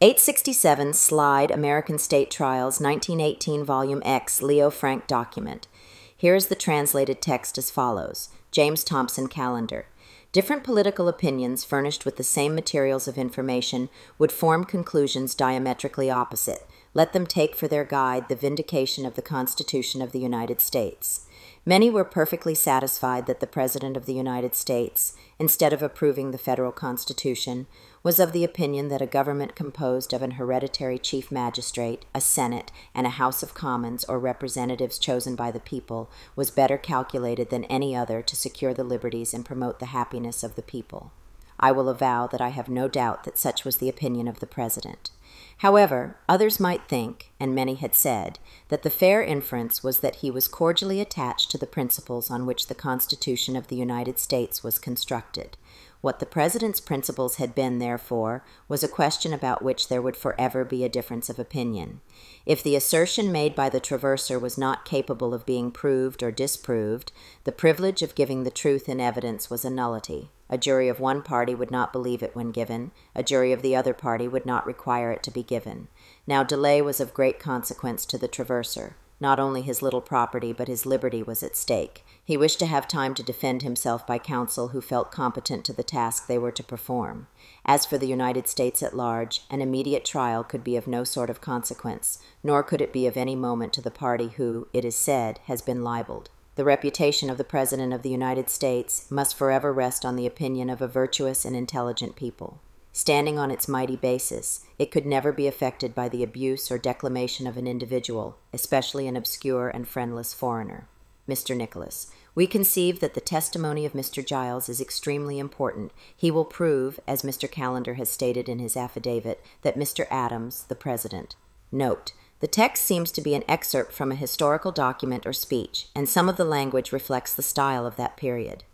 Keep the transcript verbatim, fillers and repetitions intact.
eight sixty-seven Slide American State Trials nineteen eighteen Volume X Leo Frank document. Here is the translated text as follows. James Thompson Calendar. Different political opinions furnished with the same materials of information would form conclusions diametrically opposite. Let them take for their guide the vindication of the Constitution of the United States. Many were perfectly satisfied that the President of the United States, instead of approving the federal Constitution, was of the opinion that a government composed of an hereditary chief magistrate, a Senate, and a House of Commons or representatives chosen by the people was better calculated than any other to secure the liberties and promote the happiness of the people. I will avow that I have no doubt that such was the opinion of the President. However, others might think, and many had said, that the fair inference was that he was cordially attached to the principles on which the Constitution of the United States was constructed. What the President's principles had been, therefore, was a question about which there would forever be a difference of opinion. If the assertion made by the traverser was not capable of being proved or disproved, the privilege of giving the truth in evidence was a nullity. A jury of one party would not believe it when given. A jury of the other party would not require it to be given. Now delay was of great consequence to the traverser. Not only his little property, but his liberty was at stake. He wished to have time to defend himself by counsel who felt competent to the task they were to perform. As for the United States at large, an immediate trial could be of no sort of consequence, nor could it be of any moment to the party who, it is said, has been libeled. The reputation of the President of the United States must forever rest on the opinion of a virtuous and intelligent people. Standing on its mighty basis, it could never be affected by the abuse or declamation of an individual, especially an obscure and friendless foreigner. Mister Nicholas, we conceive that the testimony of Mister Giles is extremely important. He will prove, as Mister Calendar has stated in his affidavit, that Mister Adams, the President. Note: the text seems to be an excerpt from a historical document or speech, and some of the language reflects the style of that period.